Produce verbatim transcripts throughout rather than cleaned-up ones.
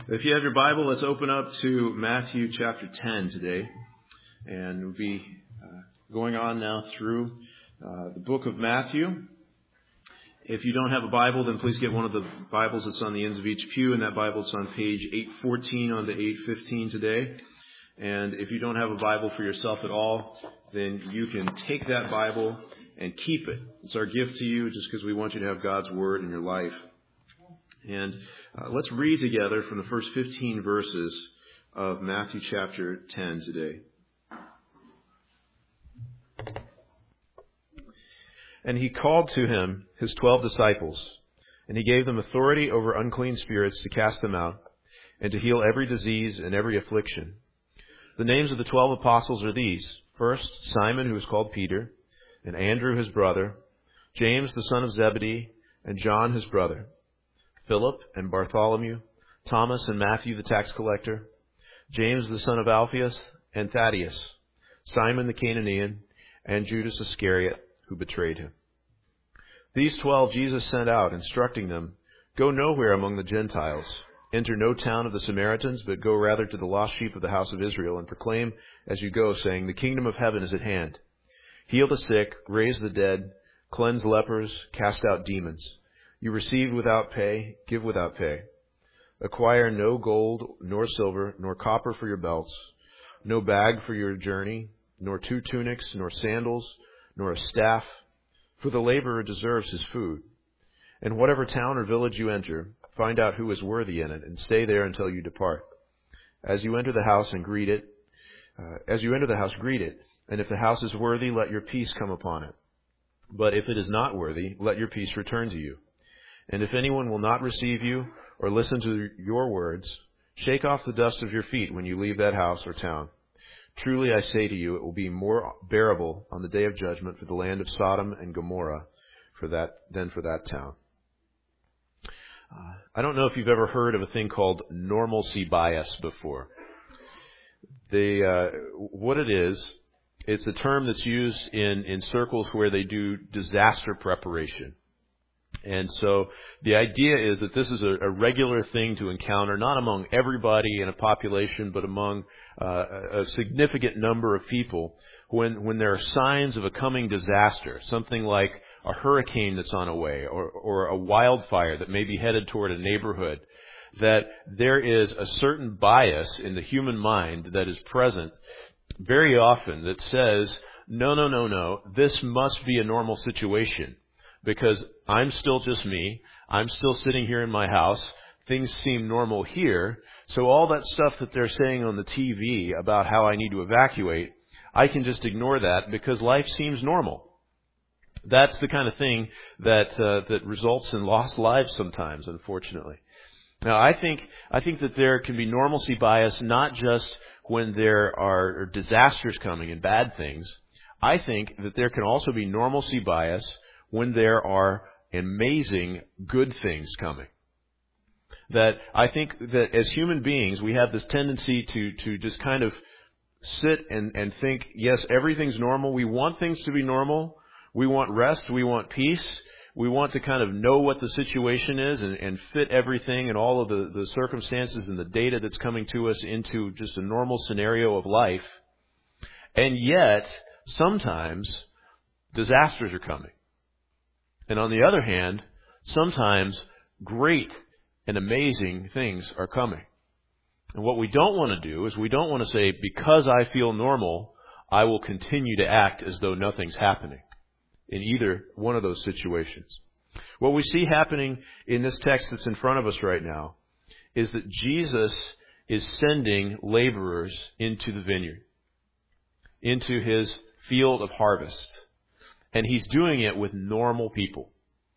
If you have your Bible, let's open up to Matthew chapter ten today. And we'll be uh, going on now through uh, the book of Matthew. If you don't have a Bible, then please get one of the Bibles that's on the ends of each pew. And that Bible is on page eight fourteen on to eight fifteen today. And if you don't have a Bible for yourself at all, then you can take that Bible and keep it. It's our gift to you just because we want you to have God's Word in your life. And uh, let's read together from the first fifteen verses of Matthew chapter ten today. And he called to him his twelve disciples, and he gave them authority over unclean spirits to cast them out, and to heal every disease and every affliction. The names of the twelve apostles are these: first, Simon, who is called Peter, and Andrew his brother, James the son of Zebedee, and John his brother, Philip and Bartholomew, Thomas and Matthew the tax collector, James the son of Alphaeus, and Thaddeus, Simon the Canaanian, and Judas Iscariot, who betrayed him. These twelve Jesus sent out, instructing them, "Go nowhere among the Gentiles, enter no town of the Samaritans, but go rather to the lost sheep of the house of Israel, and proclaim as you go, saying, the kingdom of heaven is at hand. Heal the sick, raise the dead, cleanse lepers, cast out demons. You receive without pay, give without pay. Acquire no gold, nor silver, nor copper for your belts, no bag for your journey, nor two tunics, nor sandals, nor a staff, for the laborer deserves his food. And whatever town or village you enter, find out who is worthy in it, and stay there until you depart. As you enter the house and greet it, uh, as you enter the house, greet it, and if the house is worthy, let your peace come upon it. But if it is not worthy, let your peace return to you. And if anyone will not receive you or listen to your words, shake off the dust of your feet when you leave that house or town. Truly I say to you, it will be more bearable on the day of judgment for the land of Sodom and Gomorrah for that than for that town." Uh, I don't know if you've ever heard of a thing called normalcy bias before. The uh, what it is, it's a term that's used in, in circles where they do disaster preparation. And so the idea is that this is a, a regular thing to encounter, not among everybody in a population, but among uh, a significant number of people when, when there are signs of a coming disaster, something like a hurricane that's on a way or, or a wildfire that may be headed toward a neighborhood, that there is a certain bias in the human mind that is present very often that says, no, no, no, no, this must be a normal situation. Because I'm still just me. I'm still sitting here in my house. Things seem normal here. So all that stuff that they're saying on the T V about how I need to evacuate, I can just ignore that because life seems normal. That's the kind of thing that uh, that results in lost lives sometimes, unfortunately. Now, I think I think that there can be normalcy bias not just when there are disasters coming and bad things. I think that there can also be normalcy bias when there are amazing good things coming. That I think that as human beings, we have this tendency to, to just kind of sit and, and think, yes, everything's normal. We want things to be normal. We want rest. We want peace. We want to kind of know what the situation is and, and fit everything and all of the, the circumstances and the data that's coming to us into just a normal scenario of life. And yet, sometimes, disasters are coming. And on the other hand, sometimes great and amazing things are coming. And what we don't want to do is we don't want to say, because I feel normal, I will continue to act as though nothing's happening in either one of those situations. What we see happening in this text that's in front of us right now is that Jesus is sending laborers into the vineyard, into his field of harvest. And he's doing it with normal people.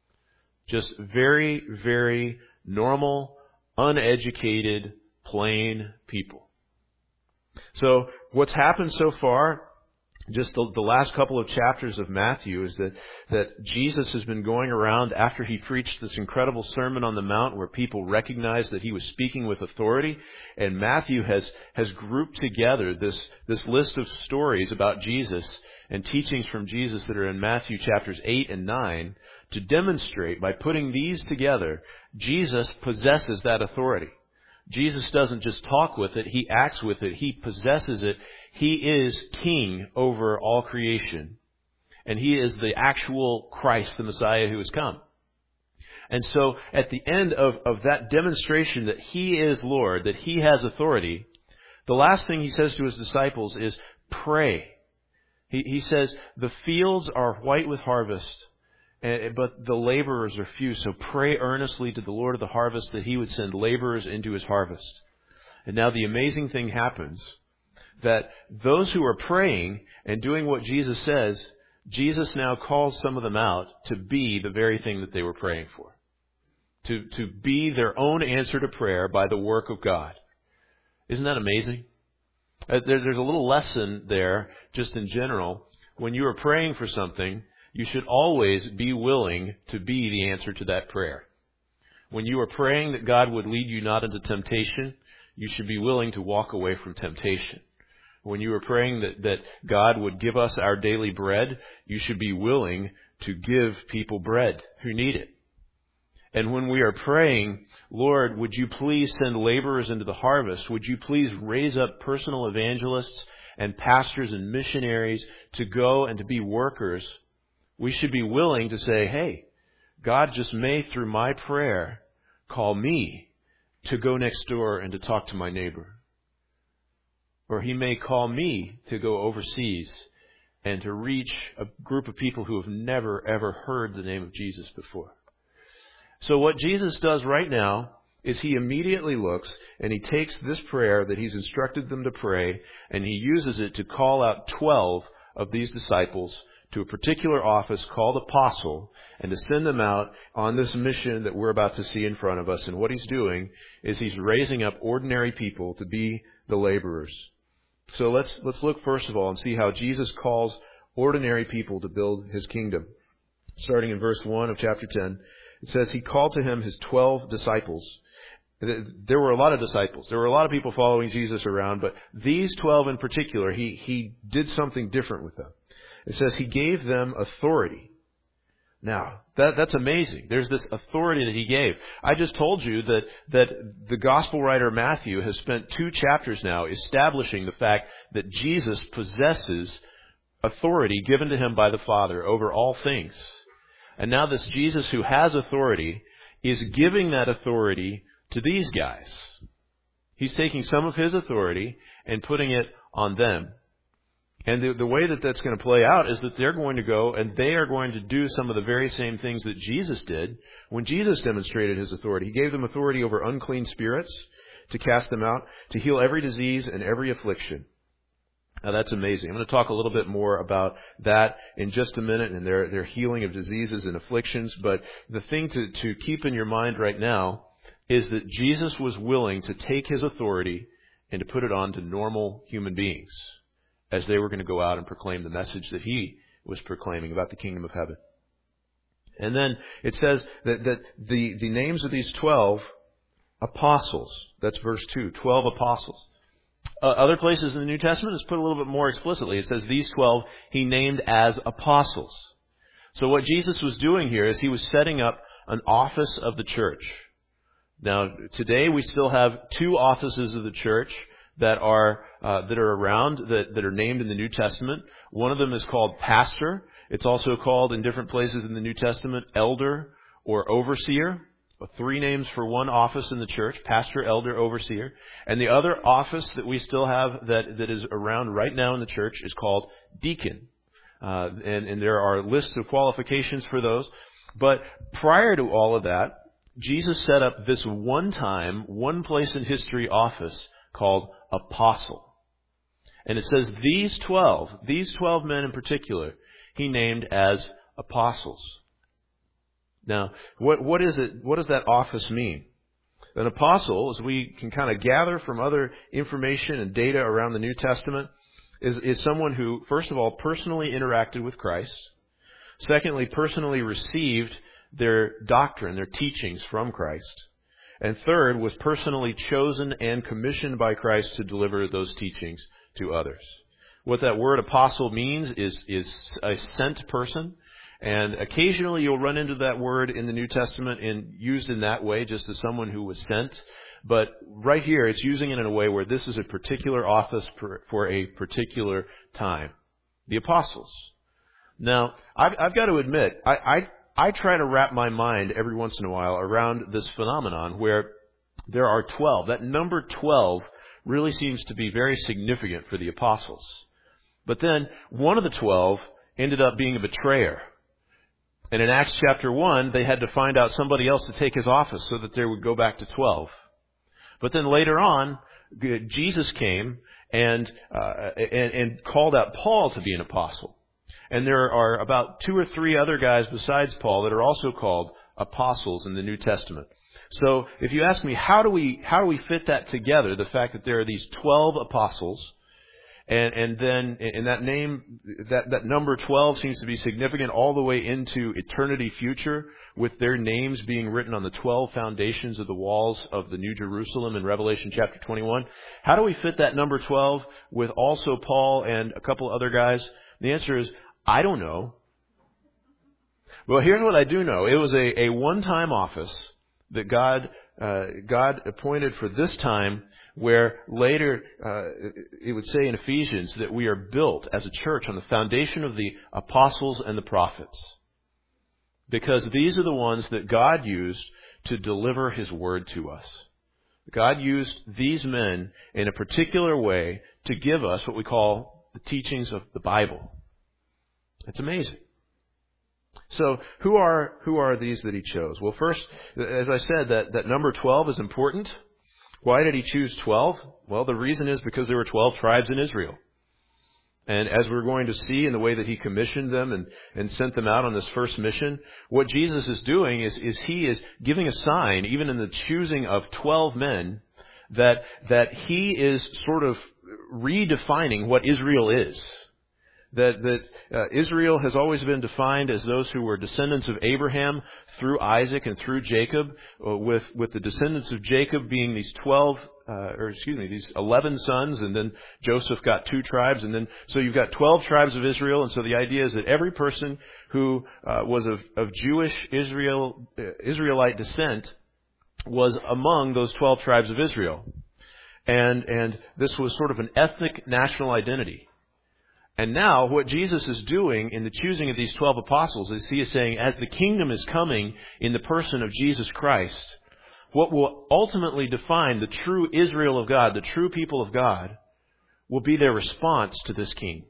Just very, very normal, uneducated, plain people. So what's happened so far, just the, the last couple of chapters of Matthew, is that, that Jesus has been going around after he preached this incredible Sermon on the Mount where people recognized that he was speaking with authority. And Matthew has, has grouped together this, this list of stories about Jesus and teachings from Jesus that are in Matthew chapters eight and nine to demonstrate by putting these together, Jesus possesses that authority. Jesus doesn't just talk with it, he acts with it, he possesses it. He is king over all creation. And he is the actual Christ, the Messiah who has come. And so at the end of, of that demonstration that he is Lord, that he has authority, the last thing he says to his disciples is pray. He, he says, the fields are white with harvest, but the laborers are few. So pray earnestly to the Lord of the harvest that he would send laborers into his harvest. And now the amazing thing happens that those who are praying and doing what Jesus says, Jesus now calls some of them out to be the very thing that they were praying for. To, to be their own answer to prayer by the work of God. Isn't that amazing? Uh, there's, there's a little lesson there, just in general. When you are praying for something, you should always be willing to be the answer to that prayer. When you are praying that God would lead you not into temptation, you should be willing to walk away from temptation. When you are praying that, that God would give us our daily bread, you should be willing to give people bread who need it. And when we are praying, Lord, would you please send laborers into the harvest? Would you please raise up personal evangelists and pastors and missionaries to go and to be workers? We should be willing to say, hey, God just may, through my prayer, call me to go next door and to talk to my neighbor. Or he may call me to go overseas and to reach a group of people who have never, ever heard the name of Jesus before. So what Jesus does right now is he immediately looks and he takes this prayer that he's instructed them to pray and he uses it to call out twelve of these disciples to a particular office called apostle and to send them out on this mission that we're about to see in front of us. And what he's doing is he's raising up ordinary people to be the laborers. So let's let's look first of all and see how Jesus calls ordinary people to build his kingdom. Starting in verse one of chapter ten, it says, he called to him his twelve disciples. There were a lot of disciples. There were a lot of people following Jesus around, but these twelve in particular, he, he did something different with them. It says he gave them authority. Now, that, that's amazing. There's this authority that he gave. I just told you that, that the gospel writer Matthew has spent two chapters now establishing the fact that Jesus possesses authority given to him by the Father over all things. And now this Jesus who has authority is giving that authority to these guys. He's taking some of his authority and putting it on them. And the, the way that that's going to play out is that they're going to go and they are going to do some of the very same things that Jesus did when Jesus demonstrated his authority. He gave them authority over unclean spirits to cast them out, to heal every disease and every affliction. Now that's amazing. I'm going to talk a little bit more about that in just a minute and their, their healing of diseases and afflictions. But the thing to, to keep in your mind right now is that Jesus was willing to take his authority and to put it on to normal human beings as they were going to go out and proclaim the message that he was proclaiming about the kingdom of heaven. And then it says that, that the, the names of these twelve apostles, that's verse two, twelve apostles. Uh, other places in the New Testament, it's put a little bit more explicitly. It says these twelve he named as apostles. So what Jesus was doing here is he was setting up an office of the church. Now, today we still have two offices of the church that are uh, that are around, that, that are named in the New Testament. One of them is called pastor. It's also called in different places in the New Testament elder or overseer. Three names for one office in the church, pastor, elder, overseer. And the other office that we still have that, that is around right now in the church is called deacon. Uh, and, and there are lists of qualifications for those. But prior to all of that, Jesus set up this one-time, one-place in history office called apostle. And it says these twelve, these twelve men in particular, he named as apostles. Now, what, what is it? What does that office mean? An apostle, as we can kind of gather from other information and data around the New Testament, is, is someone who, first of all, personally interacted with Christ. Secondly, personally received their doctrine, their teachings from Christ. And third, was personally chosen and commissioned by Christ to deliver those teachings to others. What that word apostle means is, is a sent person. And occasionally you'll run into that word in the New Testament and used in that way, just as someone who was sent. But right here, it's using it in a way where this is a particular office for, for a particular time. The apostles. Now, I've, I've got to admit, I, I, I try to wrap my mind every once in a while around this phenomenon where there are twelve. That number twelve really seems to be very significant for the apostles. But then one of the twelve ended up being a betrayer. And in Acts chapter one, they had to find out somebody else to take his office so that they would go back to twelve. But then later on, Jesus came and, uh, and, and called out Paul to be an apostle. And there are about two or three other guys besides Paul that are also called apostles in the New Testament. So if you ask me, how do we, how do we fit that together? The fact that there are these twelve apostles, and, and then, and that name, that, that number twelve seems to be significant all the way into eternity future, with their names being written on the twelve foundations of the walls of the New Jerusalem in Revelation chapter twenty-one. How do we fit that number twelve with also Paul and a couple other guys? The answer is, I don't know. Well, here's what I do know. It was a, a one-time office that God uh, God appointed for this time, where later uh, it would say in Ephesians that we are built as a church on the foundation of the apostles and the prophets. Because these are the ones that God used to deliver His word to us. God used these men in a particular way to give us what we call the teachings of the Bible. It's amazing. So who are who are these that He chose? Well, first, as I said, that, that number twelve is important. Why did He choose twelve? Well, the reason is because there were twelve tribes in Israel. And as we're going to see in the way that He commissioned them and, and sent them out on this first mission, what Jesus is doing is, is He is giving a sign, even in the choosing of twelve men, that, that He is sort of redefining what Israel is. That, that uh, Israel has always been defined as those who were descendants of Abraham through Isaac and through Jacob, uh, with, with the descendants of Jacob being these twelve, uh, or excuse me, these eleven sons, and then Joseph got two tribes, and then, so you've got twelve tribes of Israel, and so the idea is that every person who uh, was of, of Jewish Israel, uh, Israelite descent was among those twelve tribes of Israel. And, and this was sort of an ethnic national identity. And now what Jesus is doing in the choosing of these twelve apostles is He is saying, as the kingdom is coming in the person of Jesus Christ, what will ultimately define the true Israel of God, the true people of God, will be their response to this king.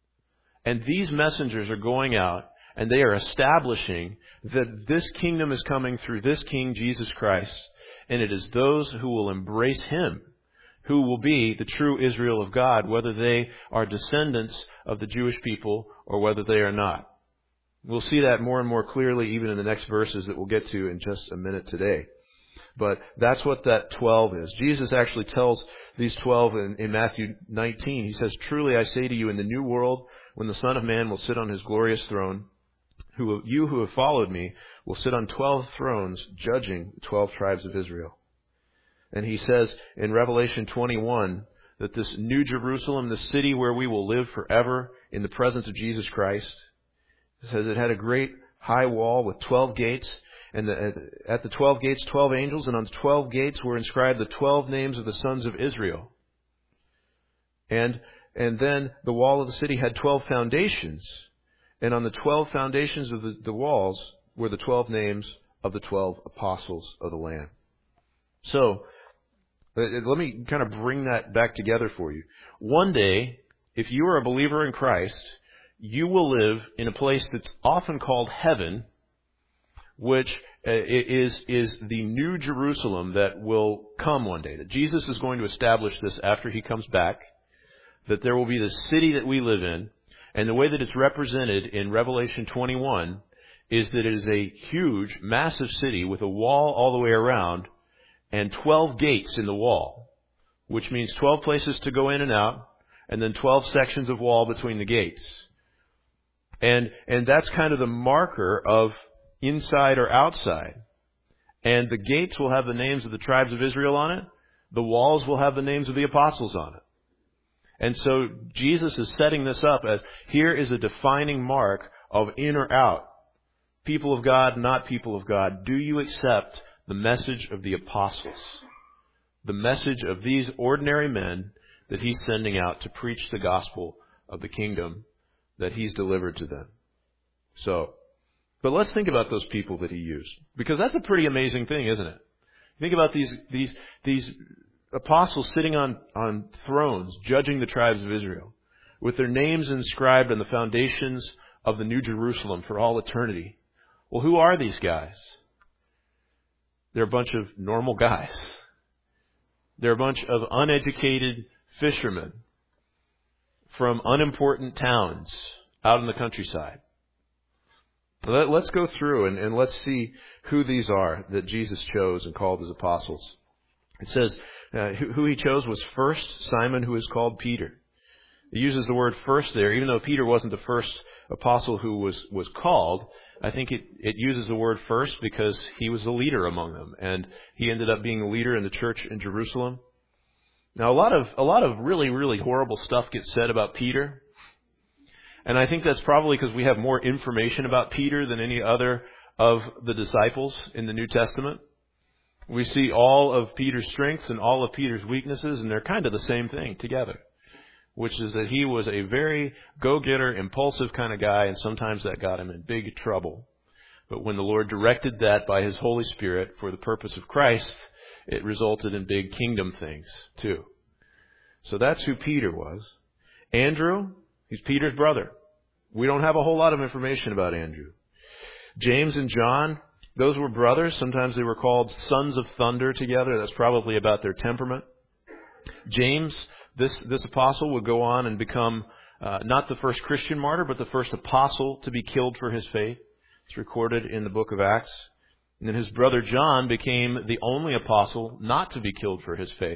And these messengers are going out and they are establishing that this kingdom is coming through this King, Jesus Christ, and it is those who will embrace Him who will be the true Israel of God, whether they are descendants of the Jewish people or whether they are not. We'll see that more and more clearly even in the next verses that we'll get to in just a minute today. But that's what that twelve is. Jesus actually tells these twelve in, in Matthew nineteen. He says, "Truly I say to you, in the new world, when the Son of Man will sit on His glorious throne, who you who have followed me will sit on twelve thrones, judging the twelve tribes of Israel." And He says in Revelation twenty-one that this New Jerusalem, the city where we will live forever in the presence of Jesus Christ, it says it had a great high wall with twelve gates, and the, at the twelve gates, twelve angels, and on the twelve gates were inscribed the twelve names of the sons of Israel. And, and then the wall of the city had twelve foundations, and on the twelve foundations of the, the walls were the twelve names of the twelve apostles of the Lamb. So, let me kind of bring that back together for you. One day, if you are a believer in Christ, you will live in a place that's often called heaven, which is, is the New Jerusalem that will come one day. That Jesus is going to establish this after He comes back, that there will be this city that we live in, and the way that it's represented in Revelation twenty-one is that it is a huge, massive city with a wall all the way around, and twelve gates in the wall, which means twelve places to go in and out, and then twelve sections of wall between the gates. And, and that's kind of the marker of inside or outside. And the gates will have the names of the tribes of Israel on it. The walls will have the names of the apostles on it. And so Jesus is setting this up as, here is a defining mark of in or out. People of God, not people of God. Do you accept the message of the apostles? the message of these ordinary men that he's sending out to preach the gospel of the kingdom that he's delivered to them. So, but let's think about those people that he used, because that's a pretty amazing thing, isn't it? Think about these these these apostles sitting on, on thrones, judging the tribes of Israel, with their names inscribed on the foundations of the New Jerusalem for all eternity. Well, who are these guys? They're a bunch of normal guys. They're a bunch of uneducated fishermen from unimportant towns out in the countryside. Let, let's go through and, and let's see who these are that Jesus chose and called his apostles. It says uh, who, who he chose was first Simon, who is called Peter. It uses the word first there, even though Peter wasn't the first apostle who was, was called. I think it, it uses the word first because he was the leader among them, and he ended up being the leader in the church in Jerusalem. Now, a lot of a lot of really, really horrible stuff gets said about Peter, and I think that's probably because we have more information about Peter than any other of the disciples in the New Testament. We see all of Peter's strengths and all of Peter's weaknesses, and they're kind of the same thing together, which is that he was a very go-getter, impulsive kind of guy, and sometimes that got him in big trouble. But when the Lord directed that by his Holy Spirit for the purpose of Christ, it resulted in big kingdom things, too. So that's who Peter was. Andrew, he's Peter's brother. We don't have a whole lot of information about Andrew. James and John, those were brothers. Sometimes they were called sons of thunder together. That's probably about their temperament. James, this, this apostle, would go on and become uh, not the first Christian martyr, but the first apostle to be killed for his faith. It's recorded in the book of Acts. And then his brother John became the only apostle not to be killed for his faith.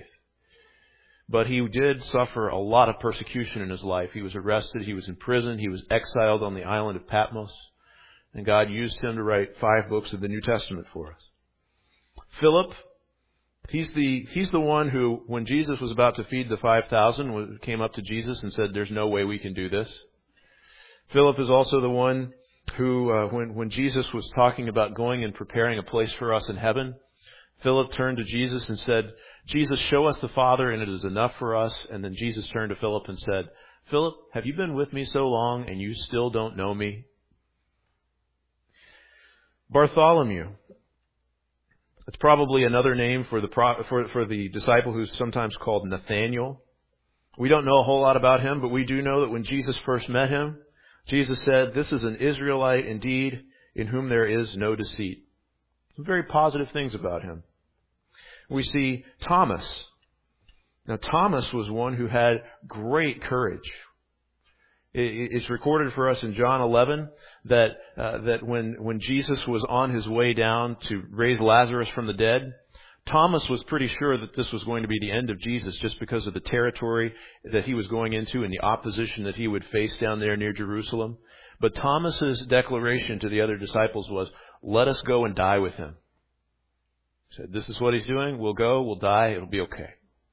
But he did suffer a lot of persecution in his life. He was arrested, he was in prison, he was exiled on the island of Patmos. And God used him to write five books of the New Testament for us. Philip, he's the he's the one who, when Jesus was about to feed the five thousand, came up to Jesus and said, "There's no way we can do this." Philip is also the one who, uh, when, when Jesus was talking about going and preparing a place for us in heaven, Philip turned to Jesus and said, "Jesus, show us the Father, and it is enough for us." And then Jesus turned to Philip and said, "Philip, have you been with me so long and you still don't know me?" Bartholomew. It's probably another name for the pro, for, for the disciple who's sometimes called Nathaniel. We don't know a whole lot about him, but we do know that when Jesus first met him, Jesus said, "This is an Israelite indeed, in whom there is no deceit." Some very positive things about him. We see Thomas. Now, Thomas was one who had great courage. It's recorded for us in John eleven that uh, that when when Jesus was on his way down to raise Lazarus from the dead, Thomas was pretty sure that this was going to be the end of Jesus, just because of the territory that he was going into and the opposition that he would face down there near Jerusalem. But Thomas's declaration to the other disciples was, "Let us go and die with him." He said, "This is what he's doing. We'll go. We'll die. It'll be okay."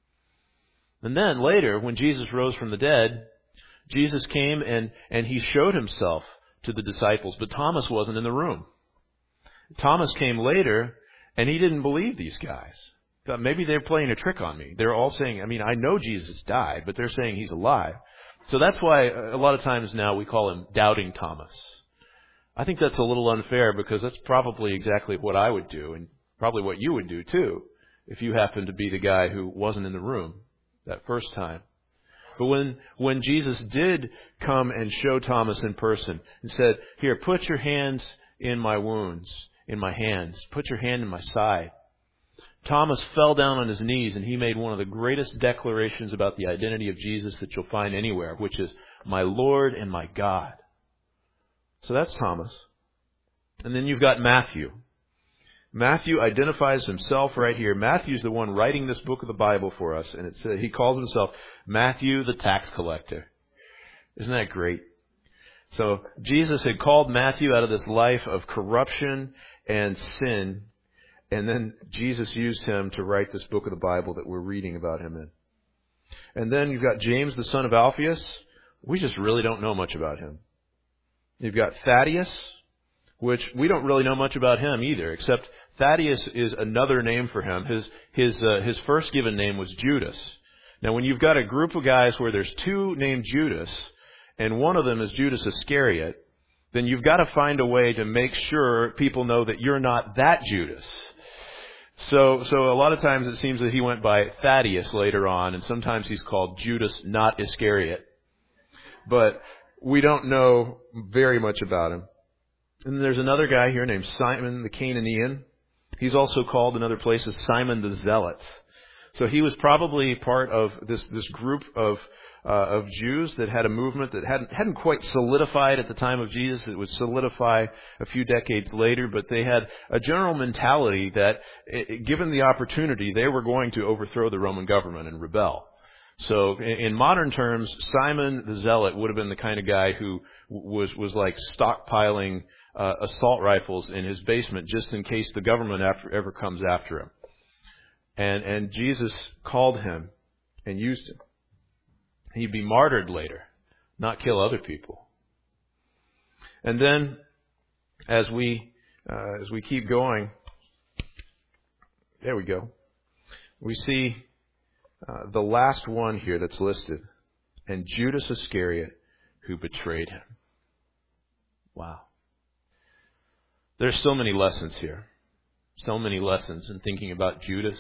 And then later, when Jesus rose from the dead, Jesus came and, and he showed himself to the disciples, but Thomas wasn't in the room. Thomas came later, and he didn't believe these guys. Thought maybe they're playing a trick on me. They're all saying, I mean, I know Jesus died, but they're saying he's alive. So that's why a lot of times now we call him Doubting Thomas. I think that's a little unfair, because that's probably exactly what I would do, and probably what you would do too, if you happened to be the guy who wasn't in the room that first time. But when, when Jesus did come and show Thomas in person and said, "Here, put your hands in my wounds, in my hands. Put your hand in my side." Thomas fell down on his knees and he made one of the greatest declarations about the identity of Jesus that you'll find anywhere, which is, "My Lord and my God." So that's Thomas. And then you've got Matthew. Matthew identifies himself right here. Matthew's the one writing this book of the Bible for us, and it says, he calls himself Matthew the tax collector. Isn't that great? So Jesus had called Matthew out of this life of corruption and sin, and then Jesus used him to write this book of the Bible that we're reading about him in. And then you've got James, the son of Alphaeus. We just really don't know much about him. You've got Thaddeus, which we don't really know much about him either, except Thaddeus is another name for him. His his uh, his first given name was Judas. Now, when you've got a group of guys where there's two named Judas, and one of them is Judas Iscariot, then you've got to find a way to make sure people know that you're not that Judas. So, so a lot of times it seems that he went by Thaddeus later on, and sometimes he's called Judas, not Iscariot. But we don't know very much about him. And there's another guy here named Simon the Canaanian. He's also called in other places Simon the Zealot. So he was probably part of this this group of uh, of Jews that had a movement that hadn't hadn't quite solidified at the time of Jesus. It would solidify a few decades later, but they had a general mentality that, it, given the opportunity, they were going to overthrow the Roman government and rebel. So in, in modern terms, Simon the Zealot would have been the kind of guy who was was like stockpiling uh, assault rifles in his basement just in case the government after, ever comes after him. And and Jesus called him and used him. He'd be martyred later, not kill other people. And then, as we uh, as we keep going, there we go. We see uh, the last one here that's listed, and Judas Iscariot, who betrayed him. Wow. There's so many lessons here, so many lessons in thinking about Judas.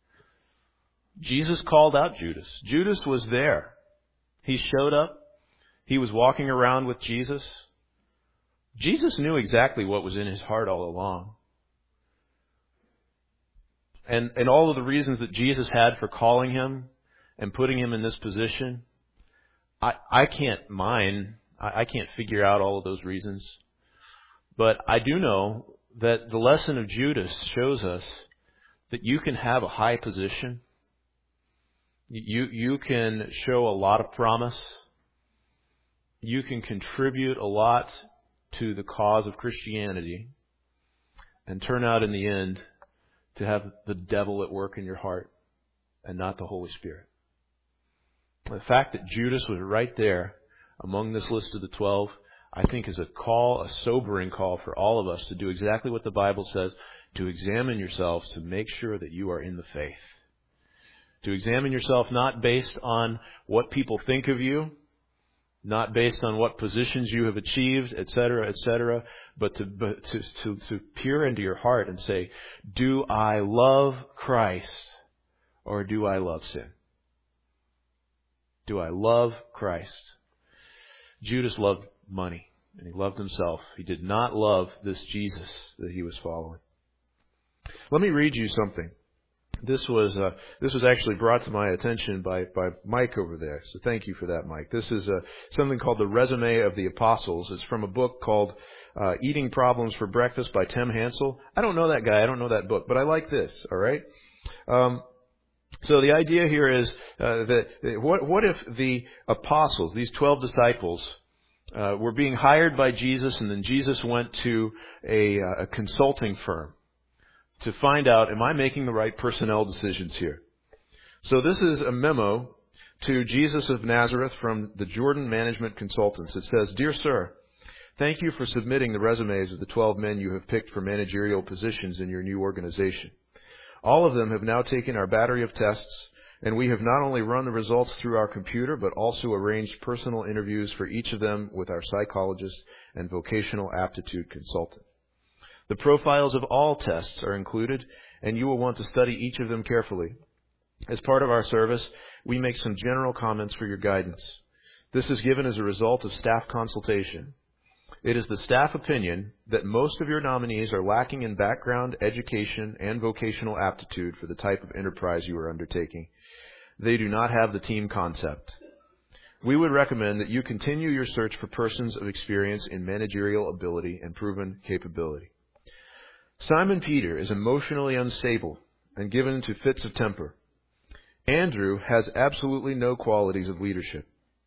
Jesus called out Judas. Judas was there. He showed up. He was walking around with Jesus. Jesus knew exactly what was in his heart all along. And, and all of the reasons that Jesus had for calling him and putting him in this position, I, I can't mine. I, I can't figure out all of those reasons. But I do know that the lesson of Judas shows us that you can have a high position. You you can show a lot of promise. You can contribute a lot to the cause of Christianity and turn out in the end to have the devil at work in your heart and not the Holy Spirit. The fact that Judas was right there among this list of the twelve, I think is a call, a sobering call for all of us to do exactly what the Bible says, to examine yourselves to make sure that you are in the faith. To examine yourself not based on what people think of you, not based on what positions you have achieved, et cetera, et cetera, but to, but to, to, to peer into your heart and say, do I love Christ or do I love sin? Do I love Christ? Judas loved money and he loved himself. He did not love this Jesus that he was following. Let me read you something. This was uh, this was actually brought to my attention by, by Mike over there. So thank you for that, Mike. This is uh, something called The Resume of the Apostles. It's from a book called uh, Eating Problems for Breakfast by Tim Hansel. I don't know that guy. I don't know that book, but I like this. All right. Um, so the idea here is uh, that what what if the apostles, these twelve disciples, uh, were being hired by Jesus, and then Jesus went to a, uh, a consulting firm to find out, am I making the right personnel decisions here? So this is a memo to Jesus of Nazareth from the Jordan Management Consultants. It says, Dear Sir, thank you for submitting the resumes of the twelve men you have picked for managerial positions in your new organization. All of them have now taken our battery of tests, and we have not only run the results through our computer, but also arranged personal interviews for each of them with our psychologist and vocational aptitude consultant. The profiles of all tests are included, and you will want to study each of them carefully. As part of our service, we make some general comments for your guidance. This is given as a result of staff consultation. It is the staff opinion that most of your nominees are lacking in background, education, and vocational aptitude for the type of enterprise you are undertaking. They do not have the team concept. We would recommend that you continue your search for persons of experience in managerial ability and proven capability. Simon Peter is emotionally unstable and given to fits of temper. Andrew has absolutely no qualities of leadership.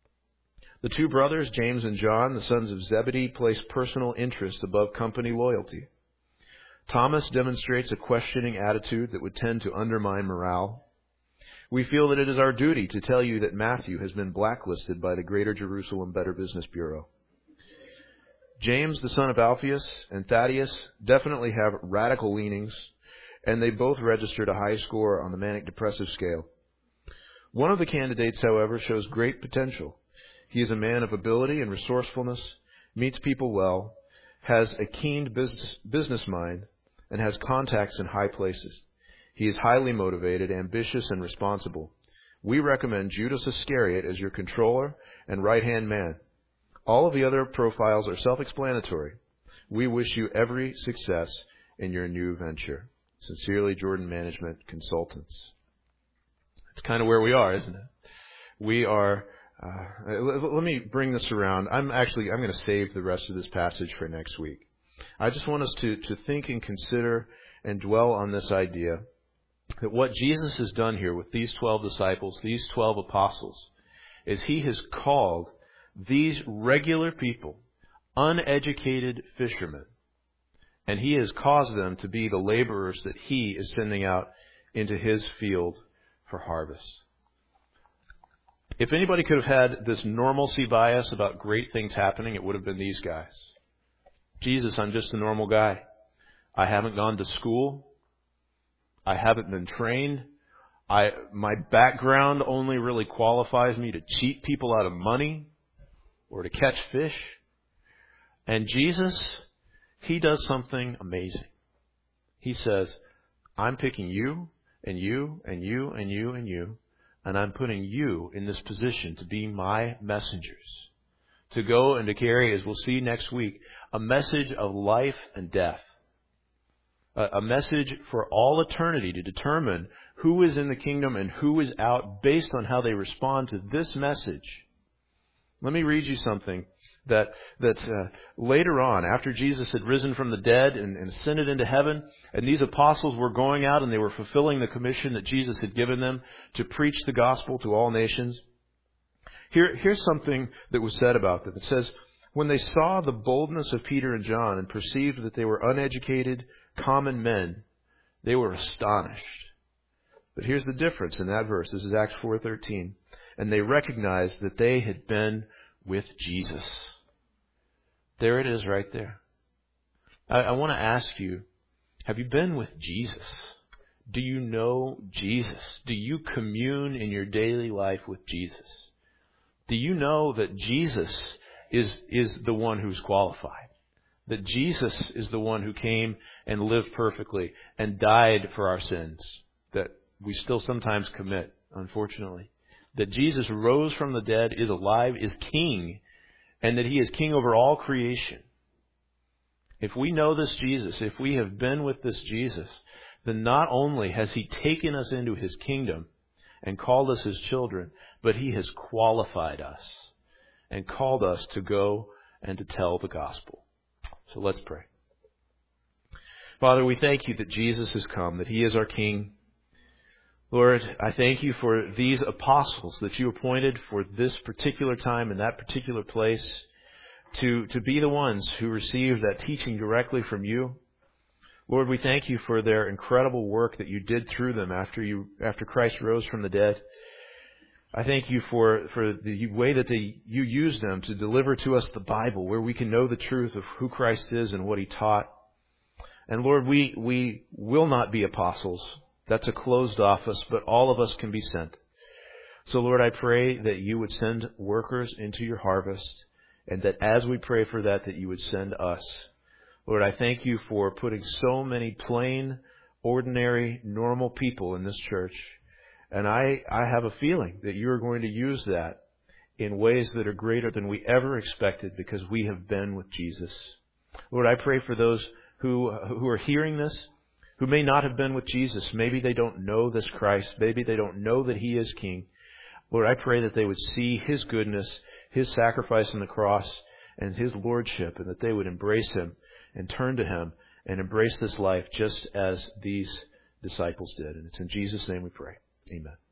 The two brothers, James and John, the sons of Zebedee, place personal interest above company loyalty. Thomas demonstrates a questioning attitude that would tend to undermine morale. We feel that it is our duty to tell you that Matthew has been blacklisted by the Greater Jerusalem Better Business Bureau. James, the son of Alphaeus, and Thaddeus definitely have radical leanings, and they both registered a high score on the manic depressive scale. One of the candidates, however, shows great potential. He is a man of ability and resourcefulness, meets people well, has a keen business, business mind, and has contacts in high places. He is highly motivated, ambitious, and responsible. We recommend Judas Iscariot as your controller and right-hand man. All of the other profiles are self-explanatory. We wish you every success in your new venture. Sincerely, Jordan Management Consultants. It's kind of where we are, isn't it? We are, uh, let me bring this around. I'm actually, I'm going to save the rest of this passage for next week. I just want us to, to think and consider and dwell on this idea that what Jesus has done here with these twelve disciples, these twelve apostles, is he has called these regular people, uneducated fishermen, and he has caused them to be the laborers that he is sending out into his field for harvest. If anybody could have had this normalcy bias about great things happening, it would have been these guys. Jesus, I'm just a normal guy. I haven't gone to school. I haven't been trained. I, my background only really qualifies me to cheat people out of money or to catch fish. And Jesus, he does something amazing. He says, I'm picking you and you and you and you and you, and I'm putting you in this position to be my messengers, to go and to carry, as we'll see next week, a message of life and death. A message for all eternity to determine who is in the kingdom and who is out based on how they respond to this message. Let me read you something that that uh, later on, after Jesus had risen from the dead and, and ascended into heaven, and these apostles were going out and they were fulfilling the commission that Jesus had given them to preach the gospel to all nations. Here, here's something that was said about them. It says, when they saw the boldness of Peter and John and perceived that they were uneducated, common men, they were astonished. But here's the difference in that verse. This is Acts four thirteen. And they recognized that they had been with Jesus. There it is right there. I, I want to ask you, have you been with Jesus? Do you know Jesus? Do you commune in your daily life with Jesus? Do you know that Jesus is, is the one who's qualified? That Jesus is the one who came and lived perfectly and died for our sins that we still sometimes commit, unfortunately. That Jesus rose from the dead, is alive, is king, and that he is king over all creation. If we know this Jesus, if we have been with this Jesus, then not only has he taken us into his kingdom and called us his children, but he has qualified us and called us to go and to tell the gospel. So let's pray. Father, we thank you that Jesus has come, that he is our King. Lord, I thank you for these apostles that you appointed for this particular time and that particular place to, to be the ones who received that teaching directly from you. Lord, we thank you for their incredible work that you did through them after you after Christ rose from the dead. I thank you for, for the way that they, you used them to deliver to us the Bible, where we can know the truth of who Christ is and what he taught. And Lord, we, we will not be apostles. That's a closed office, but all of us can be sent. So Lord, I pray that you would send workers into your harvest, and that as we pray for that, that you would send us. Lord, I thank you for putting so many plain, ordinary, normal people in this church. And I, I have a feeling that you are going to use that in ways that are greater than we ever expected because we have been with Jesus. Lord, I pray for those who, who are hearing this, who may not have been with Jesus. Maybe they don't know this Christ. Maybe they don't know that he is King. Lord, I pray that they would see his goodness, his sacrifice on the cross, and his lordship, and that they would embrace him and turn to him and embrace this life just as these disciples did. And it's in Jesus' name we pray. Amen.